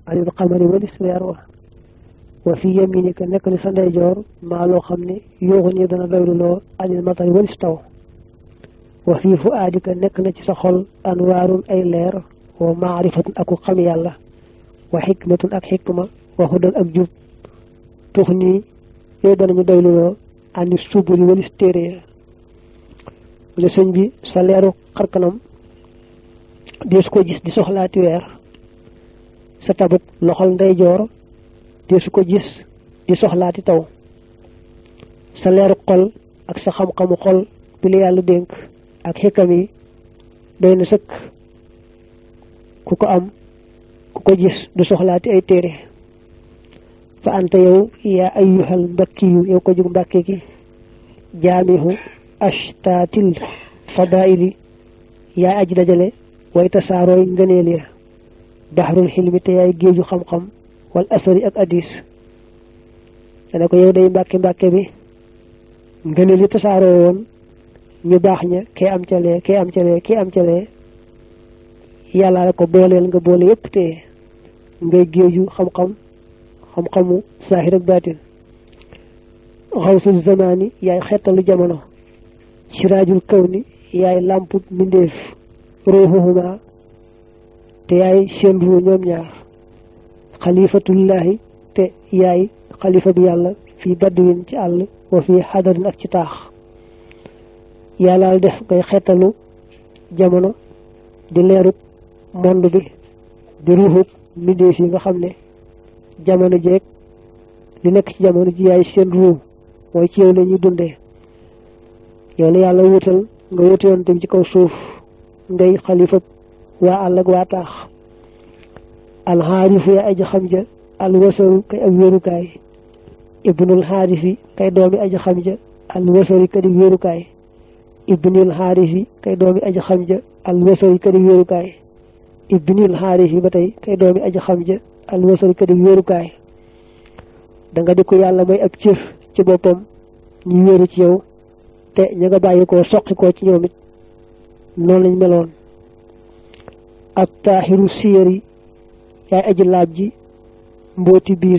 anil qamari walis weer wa fi yaminika nekk ni sa ndeyjoor maa loo xam ne yooxu ni dana doyluloo anil matari walis taw wa fi fuaadika nekk na ci sa xol anwaarun ay leer wa maarifatun aku xam yàlla wa xikmatun ak xikma wa hudan ak jub tux nii yooyu danañu doyluloo ani suburi walis téere mu ne sëñ bi sa leeru xarkanam dees ko gis di soxlaati weer sa tabuk loxol ndeyjoor deesu ko gis di soxlaati taw sa leeru xol ak sa xam-xamu xol bi la yàlla dénk ak xikam yi doy na sëkk ku ko am ku ko gis du soxlaati ay téere fa anta yow yaa ayyuhal mbakkiyu yow ko jug mbàkke ki jaamihu ashtaatil fadaili yaay aji dajale way tasaarooy ngëneel ya baxrul xilmi te yaay géeju xam-xam wal asari ak addis dana ko yow day mbàkke bi ngëneel yi tasaaroo woon ñu baax ña kee am calee kee am calee kee am calee yàlla la ko booleel nga boole yépp te ngay géeju xam-xamu saahir ak baatin xawsul zamaani yaay xettalu jamono siraajul kawni yaay làmput mbindeef ruuxuhuma te yaay seen ruu ñoom ñaar xalifatullahi te yaay xalifa bi yàlla fii badduwin ci àll wa fii xadarin ak ci taax yàllaal def ngay xettalu jamono di leerut monde bi di ruuxub mbindeef yi nga xam ne jamono jeeg li nekk ci jamono ji yaay seen ruu mooy ci yow la ñuy dundee yow la yàlla wutal nga wuute yoon tam ci kaw suuf ngay xalifa waa àll ak waa taax alxaarifu yaa aji xam ja alwasaru kay ab wéerukaay ibnul xaarifi kay doomi aji xam ja alwasari ka di wéerukaay ibnil xaarifi kay doomi aji xam ja alwasari ka di wéerukaay ibnil xaarifi ba tey kay doomi aji xam ja alwasari ka di wéerukaay da nga di ko yàlla may ab cër ci boppam ñu wéeru ci yow te ña nga bàyyi koo soqi koo ci ñoom it noonu lañ meloon ak taaxiru siyari yaay aji laab ji mbooti biir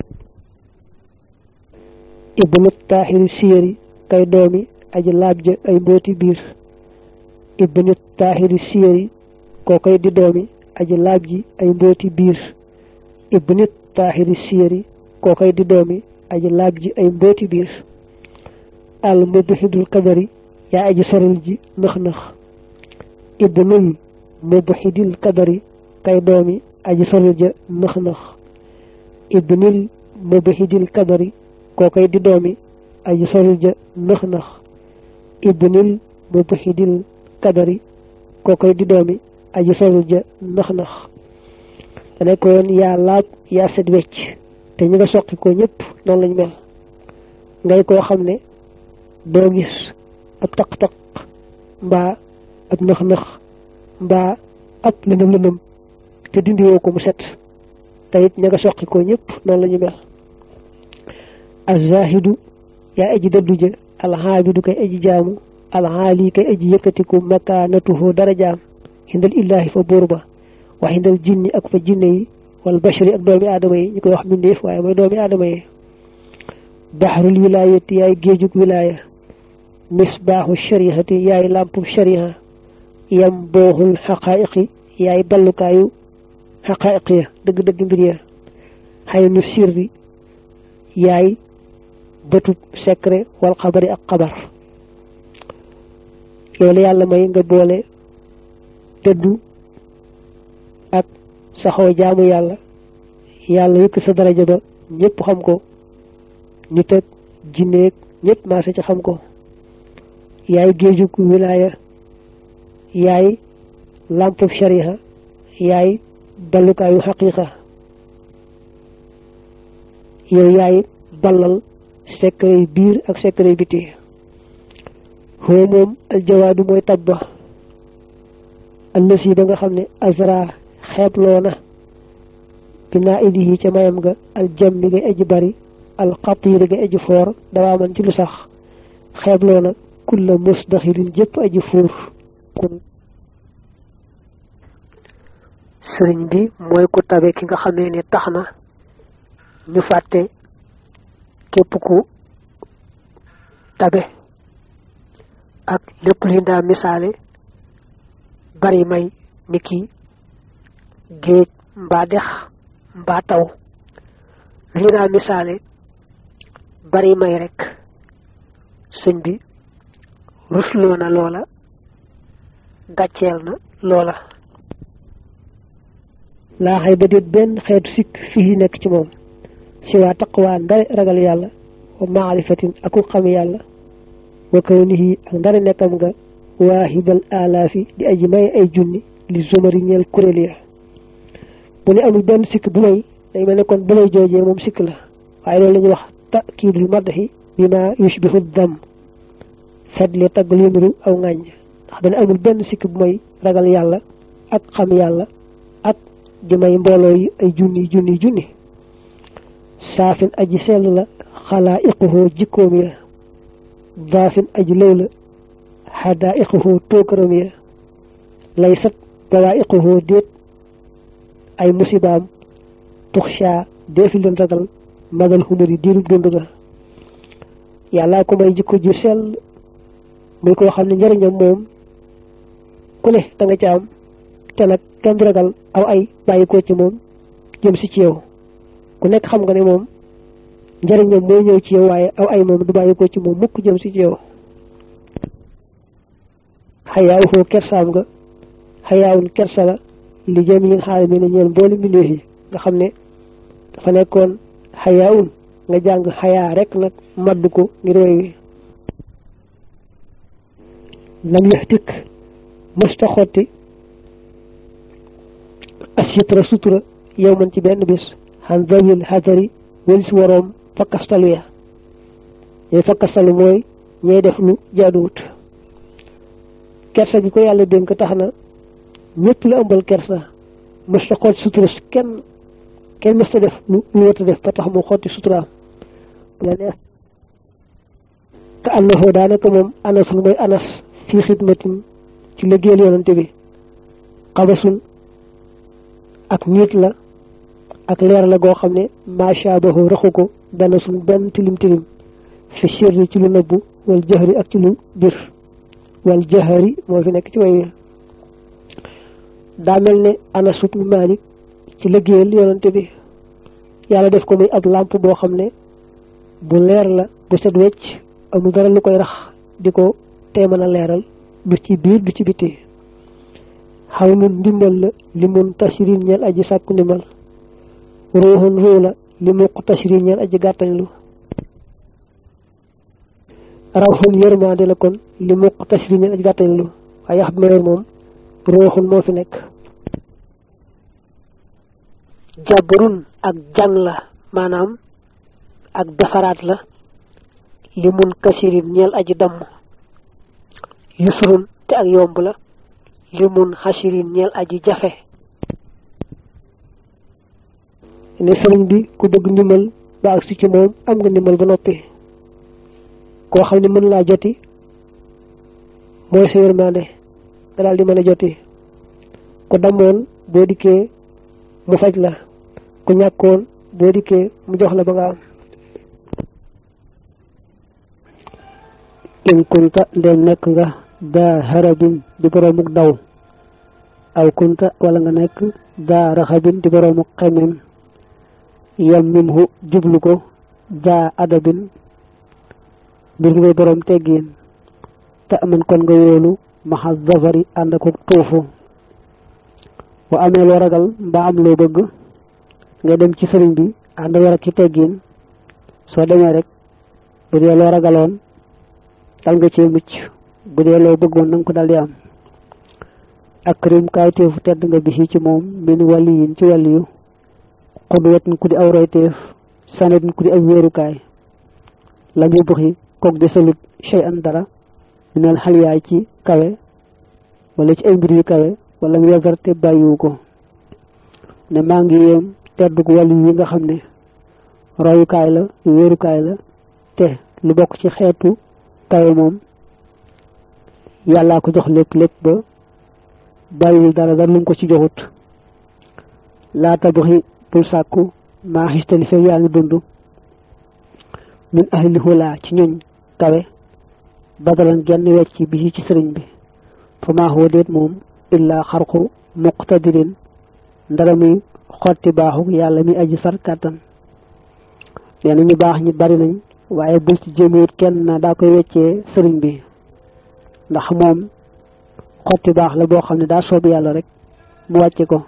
ibnu taaxiru siyari kay doomi aji laab ja ay mbooti biir ibnu taaxiru siyari koo koy di doomi aji laab ji ay mbooti biir ibnu taaxiru siyari koo koy di doomi aji laab ji ay mbooti biir al mubhidul kadari yaa aji soril ji nëx-nëx ibnul mubhidil kadari kay doomi aji soril ja nëx-nëx ibnul mubhidil kadari koo koy di doomi aji soril ja nëx-nëx ibnul mubhidil kadari koo koy di doomi aji soril ja nëx-nëx dana ko yoon yaa laab yaa set wecc te ñi nga soqi ko ñëpp noonu lañ mel ngay koo xam ne doo gis ab taq-taq mbaa ab nëx-nëx mbaa ab lëndëm te dindiwoo ko mu set te it ña nga soqi ko ñëpp noonu la ñu mel azzahidu yaa aji dëddu ja alxaabidu kay aji jaamu alxaali kay aji yëkkatiku makaanatuhu darajaam xindal illaahi fa buur ba wa xindal jinni ak fa jinne yi wal bashari ak doomi aadama yi ñu koy wax mbindeef waaye mooy doomi aadama yi baxrul wilaayati yaay géejug wilaaya misbaaxu shariati yaay làmpub sharia yam booxul xaqaayiqi yaay ballukaayu xaqaayiq ya dëgg-dëgg mbir ya xaynu sirri yaay bëtub secret wal xabari ak xabar loolu yàlla may nga boole tëddu ak saxoo jaamu yàlla yëkk sa daraja ba ñëpp xam ko nit ak jinneeg ñëpp maase ci xam ko yaay géejug wilaaya yaay làmpub shariha yaay ballukaayu xaqiiqa yow yaay ballal secret biir ak secret biti xoo moom aljawaadu mooy tabba allësi ba nga xam ne azra xeebloona binaa idihi ca mayam nga aljammi ngay aji bari alxatiiri ngay aji foor dawaa man ci lu sax xeebloona kulla musdaxirin jëpp aji fuur sëriñ bi mooy ku tabe ki nga xamee ne tax na ñu fàtte képp ku tabe ak lépp li daa misaale bari may niki géej mbaa dex mbaa taw li daa misaale bari may rek sëñ bi rusloo na loola gàcceel na loola laa xay ba déet benn xeetu sikk fii nekk ci moom si waa taqwaa ndare ragal yàlla wa maarifatin aku xam yàlla wa kawnihi ak ndare nekkam nga waahibal alaafi di aji may ay junni li zumari ñeel kuréel ya bu ne amul benn sikk bu may day mel ne kon bu may joojee moom sikk la waaye loolu la ñuy wax takiidul madhi bi ma yushbihu dam fedle tagg lu niru aw ŋàññ ndax dana amul benn sikk bu may ragal yàlla ak xam yàlla ak di may mbooloo yi ay junni saafin aji sell la xalaa iquhu jikkoom ya daafin aji lëw la xadaa iquhu tóokaram ya lay sat bawaa iquhu déet ay musibaam tuxsha deefi leen ragal magal xumari diirub dund ga yàlla ko may jikko ju sell muy koo xam ne njëriñam moom ku ne da nga ca am te nag kenn du ragal aw ay bàyyi ko ci moom jëm si ci yow ku nekk xam nga ne moom njëriñam mooy ñëw ci yow waaye aw ay moom du bàyyi ko ci moom mukk jëm si ci yow xayaawuxoo kersaam nga xayaawun kersa la li jëm yin xaal mi ne ñeel mboolu mbindeef yi nga xam ne dafa nekkoon xayaawun nga jàng xayaa rek nag madd ko ngir woy wi lam yax tikk mësta xotti asitra sutura yow man ci benn bis xan zawil xasari wël si waroom fakkastalu ya ñooy fakkastalu mooy ñooy def lu jaaduwut kersa gi ko yàlla dénk tax na ñëpp la ëmbal kersa mësta xotti sutura kenn mësta def lu wërta def ba tax mu xotti suturaam la neex ka annahu daanaka moom anasul mooy anas fii xidmatin ci liggéeyal yonante bi xabasun ak niit la ak leer la goo xam ne macha bahu raxu ko dana suñ benn tilim fi sirri ci lu nëbbu wal jahri ak ci lu bir wal jahri moo fi nekk ci way wi daa mel ne Anas ibn Malik ci liggéeyal yonante bi yàlla def ko muy ab lampe boo xam ne bu leer la bu set wecc amul dara lu koy rax di ko tee mën a leeral du ci biir du ci biti xaw mun ndimbal la li mun tashrin ñeel aji sàkku ndimbal ruuxun ruu la li muq tashrin ñeel aji gàttañlu rawxun yërmande la kon li muq tashrin ñeel aji gàttañlu waaye yax bi ma yor moom ruuxun moo fi nekk jabarun ak jàng la maanaam ak defaraat la li mun kasirin ñeel aji damm yusrun te ak yomb la li mun xasirin ñeel aji jafe ne sëriñ bi ku bëgg ndimbal ba ak si ci moom am nga ndimbal ba noppi koo xam ne mën laa joti mooy sa yërmande nga daal di mën a joti ku damoon boo dikkee mu faj la ku ñàkkoon boo dikkee mu jox la ba nga am in kunta ndem nekk nga daa harabin di boroomuk daw aw kunta wala nga nekk daa raxabin di boroomuk xemem yam mimhu jublu ko daa adabin mbir ngay boroom teggiin te aman kon nga wóolu maxa zafari ànd ak tuufu wa amee loo ragal mbaa am loo bëgg nga dem ci sëriñ bi ànd war ak ci teggiin soo demee rek bu dee loo ragaloon dal nga cee mucc bu dee loo bëggoon nanga ko daldi am akrim kaayteefu tedd nga bisi ci moom min waliyin ci waliyu xudwatin ku di aw royteef sanadin ku di aw wéerukaay lam yu buxi kook de salut chey an dara minal xaliyaay ci kawe wala ci ay mbir yu kawe wala mu yasarte bàyyiwu ko ne maa ngi yéem teddug waliyu yi nga xam ne royukaay la wéerukaay la te lu bokk ci xeetu kawe moom yàllaa ko jox lépp ba bàyyiwul dara lu mu ko ci joxut laa tabxi bul sàkku maa xistali fekk yaa ngi dund min ahli hulaa ci ñoñ kawe badalan genn wecc bi ci sëriñ bi fa maa huwa déet moom illaa xarqu muqtadirin ndara muy xotti baaxu yàlla mi aji sar kàttan nee na ñu baax ñi bari nañ waaye bul ci jéemewut kenn na daa koy weccee sëriñ bi ndax moom xotti baax la boo xam ne daa soob yàlla rek mu wàcce ko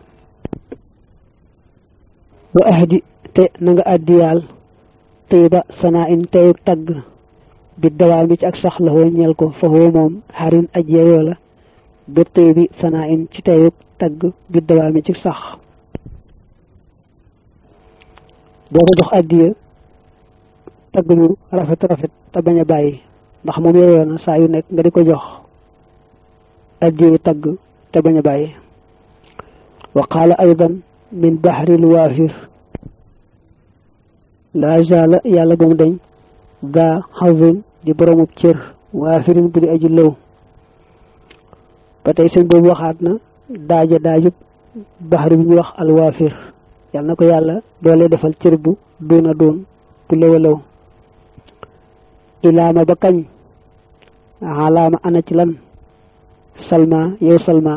wa ahdi te na nga addiyaal tey ba sanaa in teyuk tagg bi dawaa mi ci ak sax la woo ñeel ko fa woo moom xarin aj yeyoo la ba tey bi sanaa in ci teyuk tagg bi dawaa mi ci sax boo ko jox addiya tagg lu rafet rafet te bañ a bàyyi ndax moom yeyoo na saa yu nekk nga di ko jox addiya tagg te bañ a bàyyi wa qaala aydan min bahril waafir laa jaala yàlla ba mu dañ daa xawin di boromub cër waafirin bu di aji lëw ba tey sëñ boobu waxaat na daajub baxri bi ñu wax alwaafir yàlla na ko yàlla doole defal cër bu duuna doon bu lëw a lëw ilaama ba kañ alaama ana ci lan salma yow salma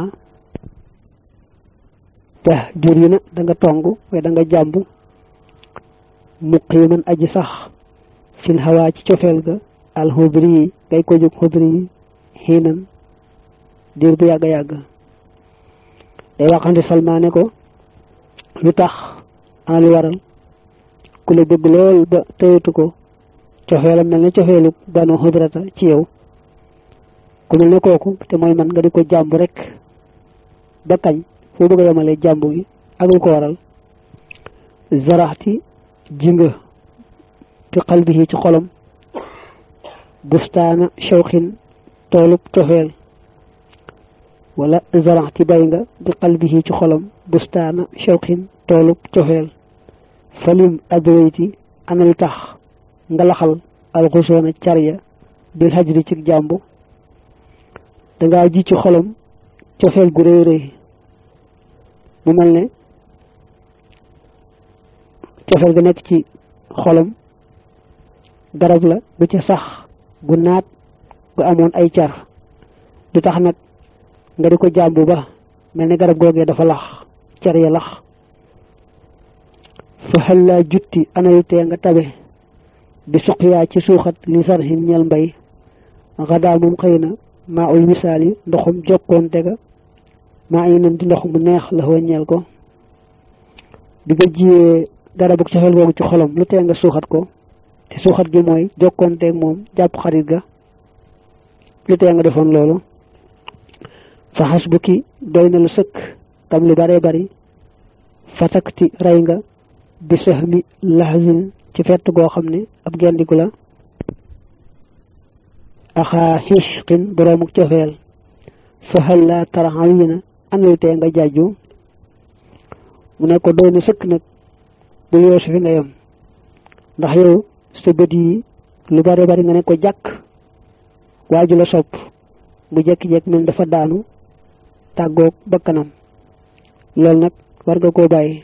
te jur yi na da nga tong waaye da nga jàmb muqiman aji sax fil hawaa ci cofeel ga al xubri yi ngay ko jóg xubri yi xiinan diir bu yàgg yàgg day waxante salma ne ko lu tax ana lu waral ku la bëgg lool ba tëyatu ko cofeelam mel ne cofeelu banu xudrata ci yow ku mel ne kooku te mooy man nga di ko jàmb rek ba kañ foo bëgg a yemale jàmb gi ak lu ko waral zaraxti jinga fi qalbihi ci xolam bustaana shawqin toolub cofeel wala zaraxti bay nga bi qalbihi ci xolam bustaana shawqin toolub cofeel falim adwayti ana lu tax nga laxal alxusoona carya bil hajri ci jàmb dangaa ji ci xolam cofeel gu rëy rëy mu mel ne cofeel ga nekk ci xolam garab la bu ca sax gu naat gu amoon ay car du tax nag nga di ko jàmbu ba mel ne garab googee dafa lax car ya lax fa xallaa jutti analu tee nga tabe bi suqyaa ci suuxat li sarxin ñel mbay xadaa moom xëy na maa ul misaal yi ndoxum jokkoon tega maa ngi nen di ndox mu neex la foo ñeel ko bi nga jiyee garabu cofeel googu ci xolam lu tee nga suuxat ko te suuxat gi mooy jokkoonteeg moom jàpp xarit ga lu tee nga defoon loolu fa xas bu ki doy na lu sëkk tam lu bare bari fatakti rey nga bi sax mi laxasin ci fett goo xam ne ab gendiku la axaa xisqin boroomuk cofeel fa xal laa taraxaw yi na anal tee nga jàjju mu ne ko doy na sëkk nag bu yoosu fi nga yem ndax yow sa bët yi lu bari bari nga ne ko jàkk waaju la sopp mu jekki-jekki mel dafa daanu tàggoog bakkanam loolu nag war nga koo bàyyi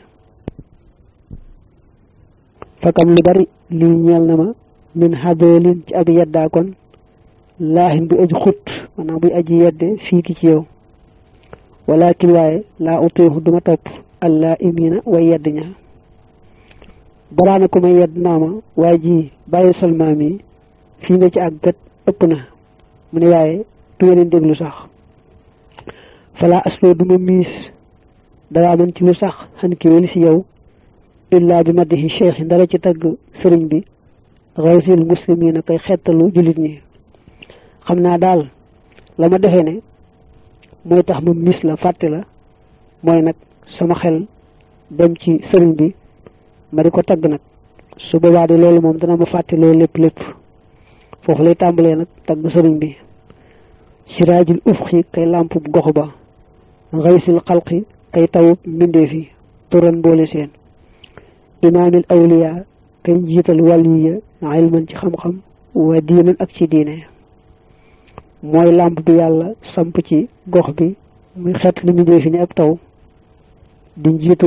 fakam lu bari lii ñeel na ma min xadoolin ci ak yeddaa kon laaxin bu aji xut maanaam buy aji yedde fii ki ci yow walakin waaye laa utiixu duma topp allah imina way yedd ña baraana ko may yedd naa ma waaye ji bàyyi salmaa mi fii nga ci àggat ëpp na mu ne waaye du ma leen déglu sax falaa asloo duma miis dawaa man ci lu sax xan ki weli si yow illaa bi maddihi cheikh yi ndara ci tagg sëriñ bi xawsil muslimina koy xettalu jullit ñi xam naa daal la ma defee ne mooy tax ma miis la fàtte la mooy nag sama xel dem ci sëriñ bi ma di ko tagg nag su boobaa de loolu moom dana ma fàtte loolu lépp foofu lay tàmbalee nag tagg sëriñ bi siraajil ufqi kay làmp gox ba xaysil xalqi kay tawub mbindeef yi turan mboole seen imaamil awliya kay njiital wàlliya ilman ci xam-xam wa diinan ak ci diine mooy làmp bi yàlla samp ci gox bi muy xeet li mbindeef yi ni ab taw di njiitul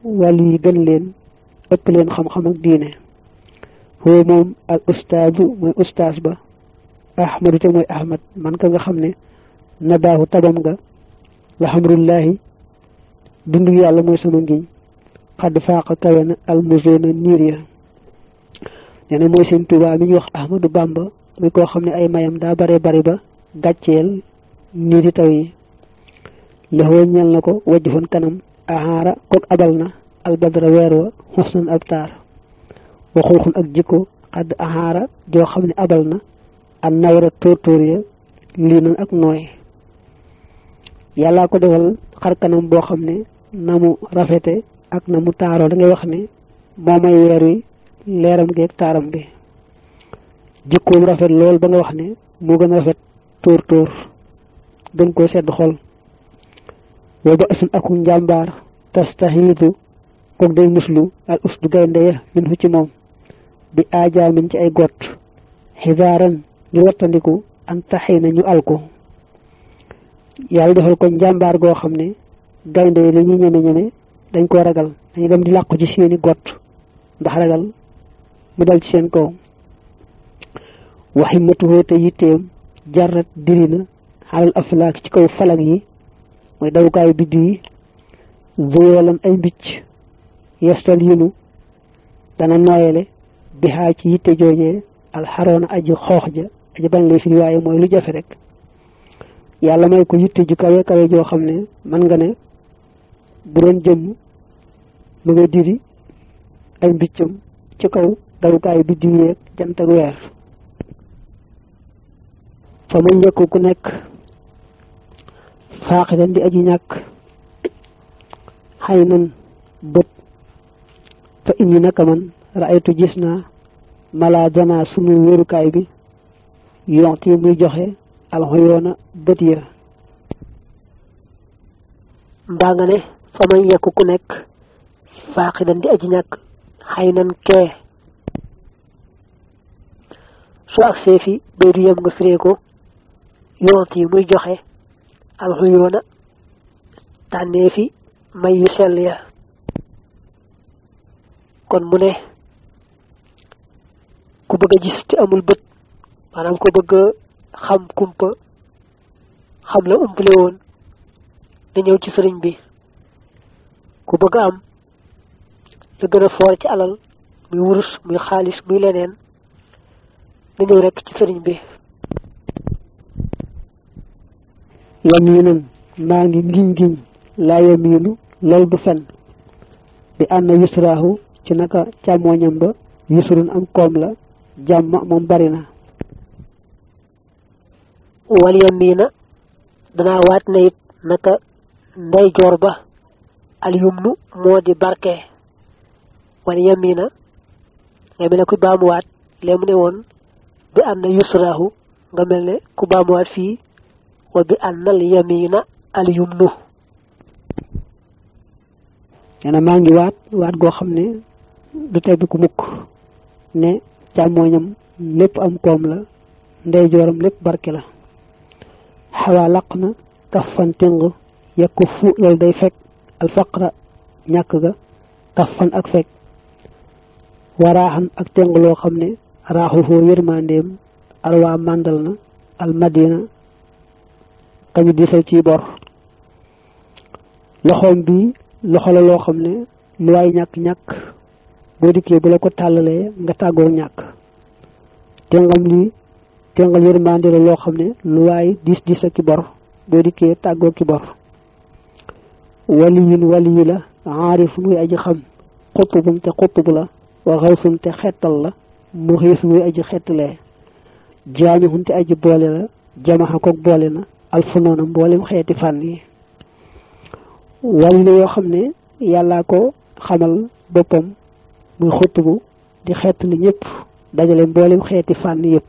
wàllu yi gën leen ëpp leen xam-xam ak diine huwa moom al ustaadu mooy ustaas ba ahmadu te mooy ahmad man ka nga xam ne nadaahu tabam nga alhamdulillahi dundu yàlla mooy sama ngiñ xadd faaqa kawe na almusona niir ya nee na mooy seen Tuubaa mi ñu wax Ahmadu Bamba muy koo xam ne ay mayam daa bare bari ba gàcceel niiri taw yi lëxoo ñel na ko wajjufan kanam ahaara kook abal na albadra weer wa xusnan ab taar waxulxun ak jikko xadd ahaara joo xam ne abal na an nawra tóortóor ya lii nan ak nooy yàllaa ko defal xar kanam boo xam ne na mu rafete ak na mu taaroo da ngay wax ne moo may weer wi leeram gi ak taaram bi jikkoom rafet lool ba nga wax ne moo gën a rafet tóor gën koo sedd xol wa ba asun aku njàmbaar tastahidu kook day muslu al usdu gaynde ya min fu ci moom bi aajaamin ci ay gott xisaaran ñu wattandiku an taxi na ñu alko yàlla defal ko njàmbaar goo xam ne gaynde yi dañuy ñeme dañ koo ragal dañuy dem di làqu ci seeni gott ndax ragal mu dal ci seen kaw waximmatuhoo te yitteem jarrat dirina xalal aflaak ci kaw falag yi mooy dawukaayu biddi yi zoyolan ay mbicc yestal yinu dana nooyele bi xaa ci yitte joojee alxaroona aji xoox ja aji bañ lay firi waaye mooy lu jafe rek yàlla may ko yitte ju kawe kawe joo xam ne mën nga ne bu doon jëmm mu nga diri ay mbiccam ci kaw dawukaayu biddi yeeg jant ak weer fa may njëkk ku nekk faaxidan di aji ñàkk xay nan bët fa inni naka man raaytu gis naa mala janaa sunu wéerukaay bi yonti muy joxe alxuyoona bët ya mbaa nga ne fa may njëkk ku nekk faaxidan di aji ñàkk xay nan kee su agsee fi bay du yem nga firee ko yonti muy joxe alxuyoona tànnee fi may yu sell ya kon mu ne ku bëgg a gis te amul bët maanaam ku bëgg a xam kumpa xam la umpale woon da ñëw ci sëriñ bi ku bëgg a am la gën a foor ci alal muy wurus muy xaalis muy leneen da ñëw rekk ci sëriñ bi yaminan maa ngi ngiñ laa yaminu lool du fen bi ànd yusraahu ci naka càmmooñam ba yusrun am koom la jàmm moom bari na wal yamina danaa waat na it naka ndeyjoor ba al yumnu moo di barke wal yamina nga mel ne ku baamuwaat lee mu ne woon bi ànd yusraahu nga mel ne ku baamuwaat fii wa bi annal yamina al yumnu nee maa ngi waat goo xam ne du tebbi ku mukk ne càmmooñam lépp am koom la ndeyjooram lépp barke la xawaa laq na kafan téng yekku fu loolu day fekk alfaqra ñàkk ga kafan ak fekk waraaxan ak téng loo xam ne raaxu foo yërmandeem alwaa màndal na almadina kañu disal ci bor loxoom bi loxo la loo xam ne lu waay ñàkk-ñàkk boo dikkee bu la ko tàllalee nga tàggoo ñàkk téngal yërmande la loo xam ne lu waay diis ak ki bor boo dikkee tàggoo ki bor waliyu la aarif muy aji xam xutubum te xutub la wa xawsum te xettal la mu xiis muy aji xettalee jaamihun te aji boole la jamaxa kook boole na alfunoona mboolem xeeti fànn yi wali la yoo xam ne yàllaa ko xamal boppam muy xutubu di xeetali ñëpp dajale mboolem xeeti fànn yëpp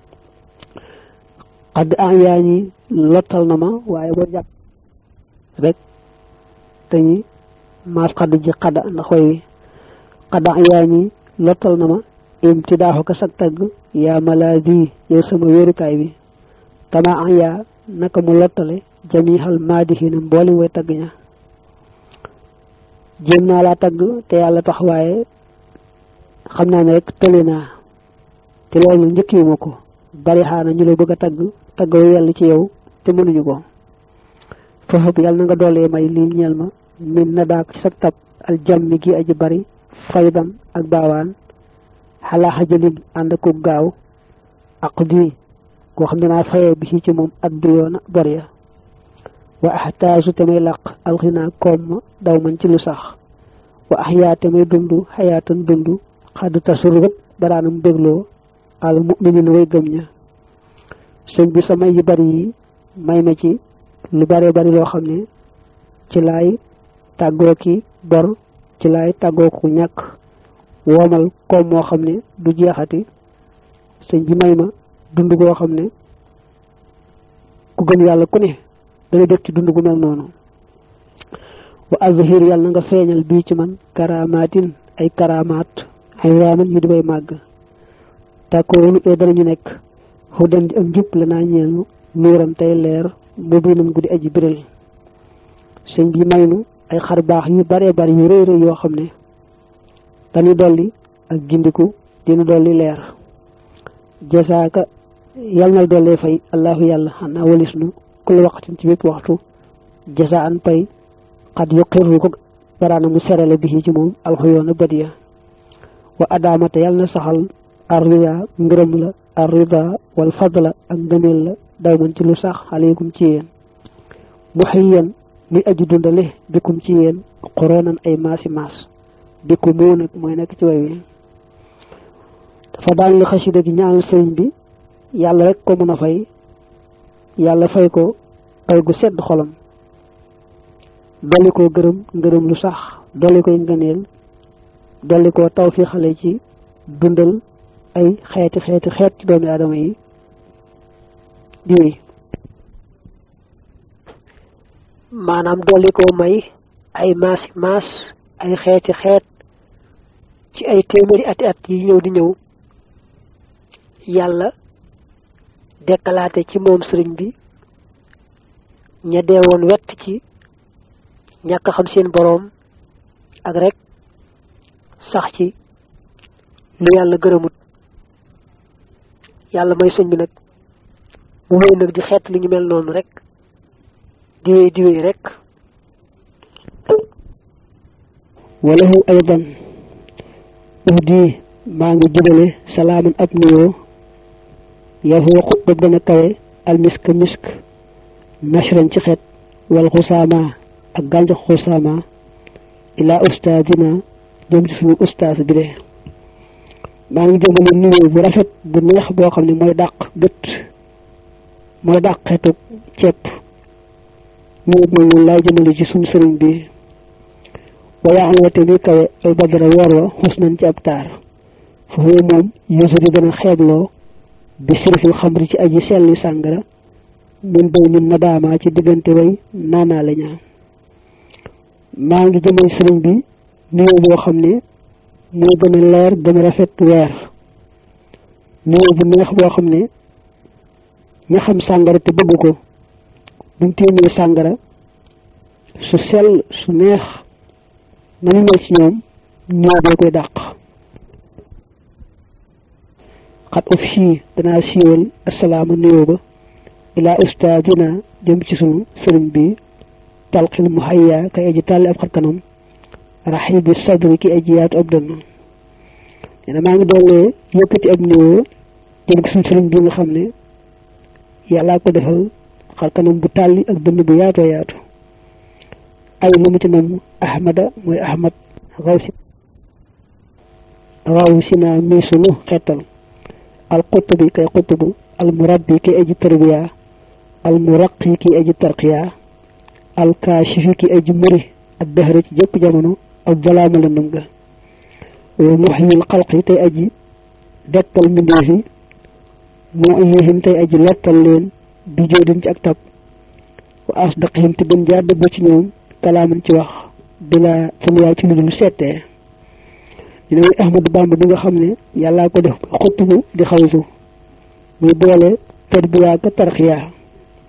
xadd yaa ñi lottal na ma waaye boo jàpp rek dañuy maas xaddu ji xadda ndax way wi xadd yaa ñi lottal na ma imtidaaxu ka sag tagg yaa malaadi yow sama wéerukaay bi kama yaa naka mu lottale jamihal maadihina mboolem way tagg ña jéem naa laa tagg te yàlla tax waaye xam naa ne rek tële naa te loolu njëkkee ma ko bari xaana ñu la bëgg a tagg yàlla ci yow te mënuñu ko foofu yàlla na nga doolee may lii ñeel ma min na daak ci sa tab al jàmmi gi aji bari faydan ak baawaan xalaa xajalin ànd ak gaaw ak di koo xam ne naa fayee bi ci moom addu yoona bor ya wa axtaasu te may làq alxinaa koom ma daw man ci lu sax wa axyaa te may dund xayaatan dund xaddu tasurrat baraanam bégloo al mu'minin way gëm ña sëñ bi sa may yu bari yi may ma ci lu bare bari loo xam ne ci laay tàggoo ki bor ci laay tàggoo ku ñàkk woomal koom moo xam ne du jeexati sëñ bi may ma dund goo xam ne ku gëm yàlla ku ne dana def ci dund gu mel noonu wa azhir yàlla na nga feeñal bii ci karamaatin ay karamaat ay waaman yu di bay màgg tàkkoonu danañu nekk xudan di ak njub la naa ñeelu nuuram tey leer mubinam guddi aji biral sëñ bi may nu ay xar baax yu bare bari yu rëy rëy yoo xam ne dañuy dolli ak gindiku dinu dolli leer jasaaka yal na dollee fay allahu yàlla xanaa walis nu kul waxtin ci bépp waxtu jasaan pay xat yuqirru ko baraana mu serale bi ci moom alxuyoona badiya wa adaamata yal na saxal arriya ngërëm la arrida wal fadla ak ngëneel la daw man ci lu sax aleykum ci yéen muxiyan muy aji dundale bikum ci yéen xoroonan ay maasi maas biku moo nag mooy nekk ci way wi dafa daan li xasida gi ñaanal sëriñ bi yàlla rek ko mën a fay yàlla fay ko fay gu sedd xolam dolli koo ngërëm lu sax dolli koy ngëneel dolli koo taw fi xale ci dundal ay xeet ci doomi aadama yi di wéy maanaam dolli koo may ay maas ay xeet ci ay téeméeri at yi ñëw di ñëw yàlla dekkalaate ci moom sëriñ bi ña deewoon wett ci ñàkk xam seen boroom ak rek sax ci lu yàlla gërëmut yàlla may sëñ bi nag mu wéy nag di xeet li ñu mel noonu rek di wéy rek walahu aydan uhdi maa ngi jubale salaaman ab nuyoo yafuuqu ba gën a kawe almisk misk nashran ci xeet wal xusaama ak gàncax xusaama ilaa ustaadina jëm ci suñu ustaas bi de maa ngi jëmale nuyoo bu rafet bu neex boo xam ne mooy dàq bët mooy dàq xeetu ceeb nuyoo mooy laay jëmale ci suñu sëriñ bi wala am wate muy kawe al badara weer wa xusnan ci ab taar foofu moom yusuri dana xeebloo bi sirfil xamri ci aji selli sàngara min bay min nadaama ci diggante way naanaa la ñaa maa ngi jëmal sëriñ bi nuyoo boo xam ne moo gën a leer gën a rafet weer nuyoo bu neex boo xam ne ña xam sàngara te bëgg ko buñ téemee sàngara su sell su neex nañu mel ci ñoom ñoo boo koy dàq xat of sii danaa siiwal asalaama nuyoo ba ilaa ustaadina jëm ci sunu sëriñ bi talqil mu hayya kay aji tàlli ab xarkanam raxibi sadri ki aji yaatu ab dënn nee na maa ngi doolee yëkkati ab nuyoo jëm ci sunu sëriñ bi nga xam ne yàllaa ko defal xarkanam bu tàlli ak dënn bu yaatoo yaatu ay lu mu ci nam ahmada mooy ahmad raw si naa mii sunu xettal al qutubi kay qutubu al murabbi ki aji tarbiya al muraqi ki aji tarqiya al kaashifi ki aji muri ak dëhëra ci jëpp jamono ak balaama lëndëm ga wa muhyil xalqi tey aji dettal mbindeefi moo yéexim tey aji lottal leen bi joodin ci ak tab wa asdaqihim te gën jaar dëgg ci ñoom kalaaman ci wax bila tamiyaa ci lu dul seetee ñu ne Ahmadu Bamba bi nga xam ne yàllaa ko def xutbu di xawsu muy boole tarbiya ka tarxiya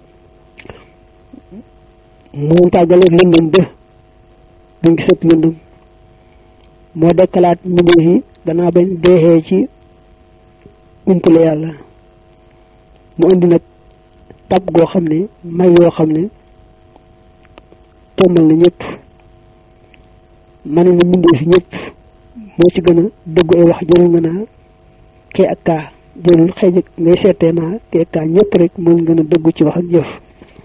mu tàggale lëndëm de duñ gisat lëndëm moo dekkalaat mbindeef yi gannaaw bañ deexee ci umpale yàlla mu indi nag tab goo xam ne may yoo xam ne tommal na ñëpp mane na mbindeef yi ñëpp moo ci gën a dëggu ay wax jërul nga naa kee ak kaa jërul xëy ngay seetee naa kee ak kaa ñëpp rek moo gën a dëggu ci wax ak jëf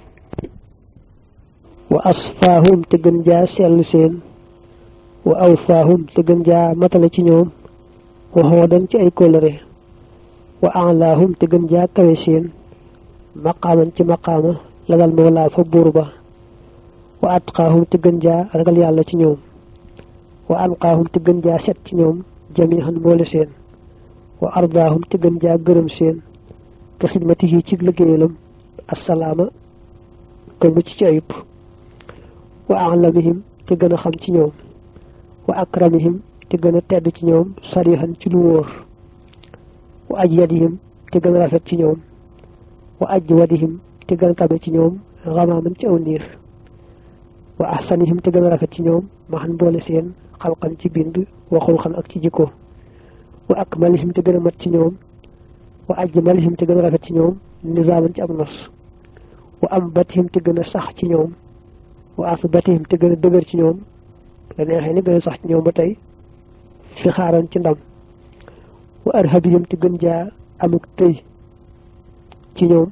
wa asfaahum te gën jaa sellu seen wa awfaahum te gën jaa matale ci ñoom wa xoodan ci ay kóllëre wa alaahum te gën jaa kawe seen maqaaman ci maqaama lagal mawlaa fa buur ba wa atqaahum te gën jaa ragal yàlla ci ñoom wa anqaahum te gën jaa set ci ñoom jamihan mboole seen wa ardaahum te gën jaa gërëm seen te xidmatihi ci liggéeyalam assalaama ko mucc ci ayub wa a'lamihim te gën a xam ci ñoom wa akramihim te gën a tedd ci ñoom sarihan ci lu wóor wa ajyadihim te gën a rafet ci ñoom wa ajwadihim te gën a tabe ci ñoom xamaaman ci aw niir wa ahsanihim te gën a rafet ci ñoom maxan boole seen xalqan ci bind wa xulqan ak ci jikko wa akmalihim te gën a mat ci ñoom wa ajmalihim te gën a rafet ci ñoom nizaaman ci am nos wa ambatihim te gën a sax ci ñoom wa asbatihim te gën a dëgër ci ñoom la neexee ni gën a sax ci ñoom ba tey fi xaaran ci ndam wa arhabihim te gën jaa amuk tëy ci ñoom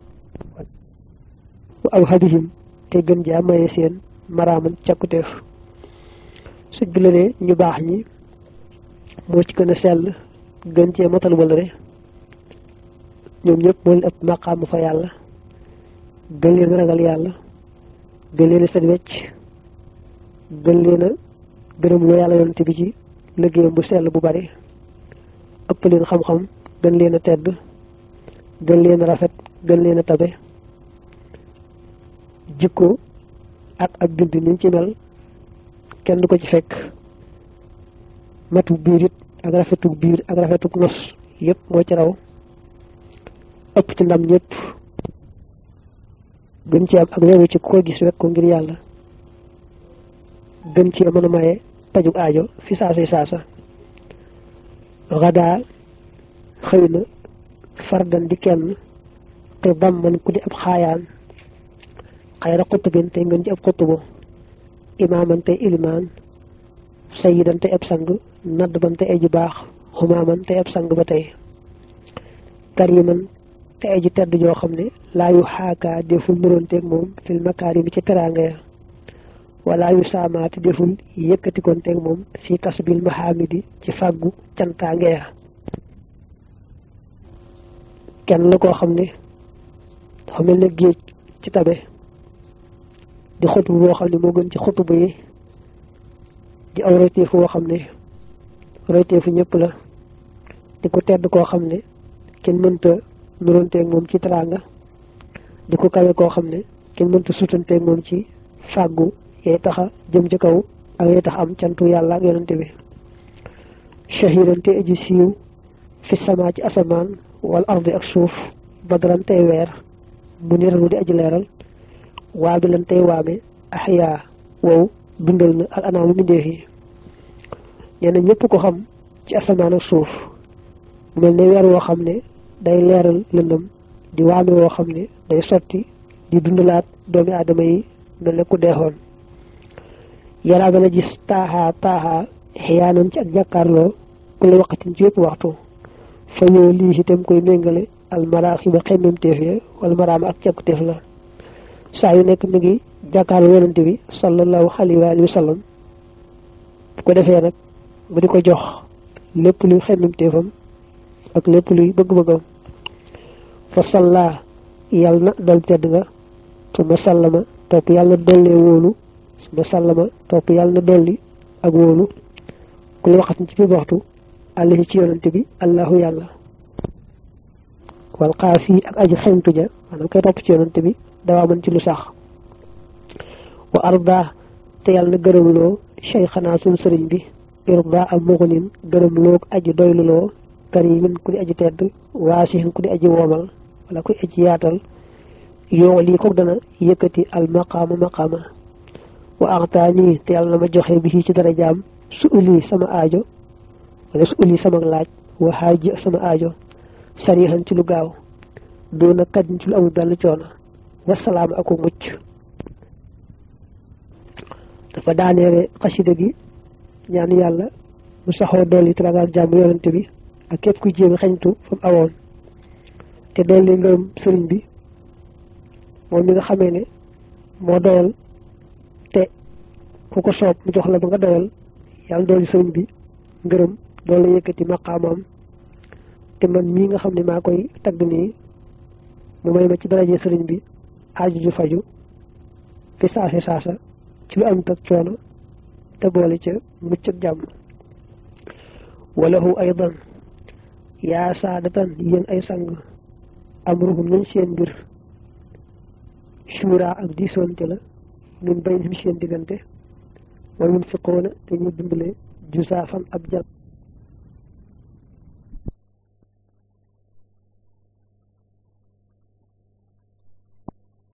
wa awhabihim te gën jaa maye seen maraaman càkkuteef su la ne ñu baax ñi moo ci gën a sell gën cee matal wala ñoom ñëpp moo leen ëpp maqaamu fa yàlla gën leen ragal yàlla gën leen a set wecc gën leen a gërëm loo yàlla yonent bi ci liggéeyam bu sell bu bari ëpp leen xam-xam gën leen a tedd gën leen a rafet gën leen a tabe jikko ak bind niñ ci mel kenn du ko ci fekk matu biir it ak rafetu biir ak rafetu nos yépp moo ci raw ëpp ci ndam ñëpp gën ci am ak leeru ci ko gis rek ko ngir yàlla gën ci mën a maye pajug aajo fi saasa gadaa xëy na fardan di kenn te damman ku di ab xaayaan xayra xutubin tey ngeen ci ab xutubu imaaman tey ilimaan sayidan tey ab sang nadban tey aji baax xumaaman tey ab sang ba tey kariman te aji tedd joo xam ne laa yu xaakaa deful nuróonteeg moom fil makaarimi ci teraanga ya wala yu saamaati deful yëkkatikoonteeg moom fi kasbil mahamidi ci fàggu cantaange ya kenn la koo xam ne dafa mel ne géej ci tabe di xutubu boo xam ne moo gën ci xutubu yi di aw royteefu boo xam ne royteefu ñëpp la di ko tedd koo xam ne kenn mënta nuróonteeg moom ci teraanga di ko kawe koo xam ne kenn mënta sutanteeg moom ci fàggu yay taxa jëm ci kaw ak yay tax am cantu yàlla ak yonante bi shahirante aji siiw fi sama ci asamaan wal ardi ak suuf badran tey weer mu niran di aji leeral waa bi lan tey waame axyaa wow dundal na al anaamu mbindeef yi ñenn ñëpp ko xam ci asamaan ak suuf mel ne weer woo xam ne day leeral lëndëm di waame woo xam ne day sotti di dundalaat doomi aadama yi mel ne ku deexoon yaraa dana gis taaxaa xiyaanan ci ak jàkkaarloo ku la waqatin ci yëpp waxtu fa yow lii itam koy méngale almaraax yi ba xemmemteef ya wala maraama ak càkkuteef la saa yu nekk mi ngi jàkkaarloo yonante bi sallallahu alayhi wa sallam bu ko defee nag bu di ko jox lépp luy xemmemteefam ak lépp luy bëgg-bëggam fa salla yàlla na dal tedd nga suma sallama topp yàlla na dollee wóolu suma sallama topp yàlla na dolli ak wóolu ku la waxat ci biir waxtu àllahi ci yonante bi allahu yàlla wal xaafi ak aji xeñtu ja maanaam koy topp ci yonante bi dawaa mën ci lu sax wa arda te yàlla na gërëmloo cheikhana suñ sëriñ bi irda am muxunin gërëmloo aji doyluloo karimin ku di aji tedd waasihin ku di aji woomal wala ku di aji yaatal yoo lii kook dana yëkkati al maqaama wa axtaani te yàlla na ma joxe bi ci dara jaam su uli sama aajo wala su uli sama laaj wa haaji sama aajo sarihan ci lu gaaw doona kadin ci lu amul benn coono wasalaam ak mucc dafa daaneele xasida gi ñaan yàlla mu saxoo dolli teraanga ak jàmm yonante bi ak képp kuy jéem xeñtu fa mu awoon te dolli ngërëm sëriñ bi moom mi nga xamee ne moo doyal te ku ko soob mu jox la ba nga doyal yàlla dolli sëriñ bi ngërëm doole yëkkati maqaamam te man mii nga xam ne maa koy tagg nii mu may ma ci daraje sëriñ bi aaju ju faju fi saasa ci lu am tak coono te boole ca mucc ak jàmm walahu aydan yaa saadatan yéen ay sang amruhum nañ seen mbir shura ak diisoonte la min baynihim seen diggante wa yunfiquuna te ñu dimbale jusaafan ab jàpp